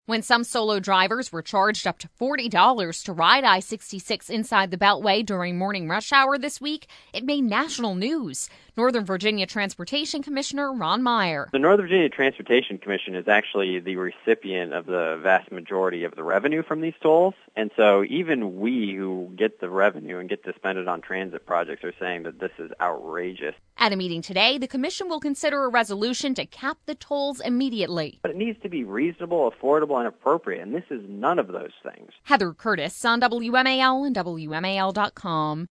When some solo drivers were charged up to $40 to ride I-66 inside the Beltway during morning rush hour this week, it made national news. Northern Virginia Transportation Commissioner Ron Meyer. The Northern Virginia Transportation Commission is actually the recipient of the vast majority of the revenue from these tolls. And so even we who get the revenue and get to spend it on transit projects are saying that this is outrageous. At a meeting today, the commission will consider a resolution to cap the tolls immediately. But it needs to be reasonable, affordable, and appropriate, and this is none of those things. Heather Curtis on WMAL and WMAL.com.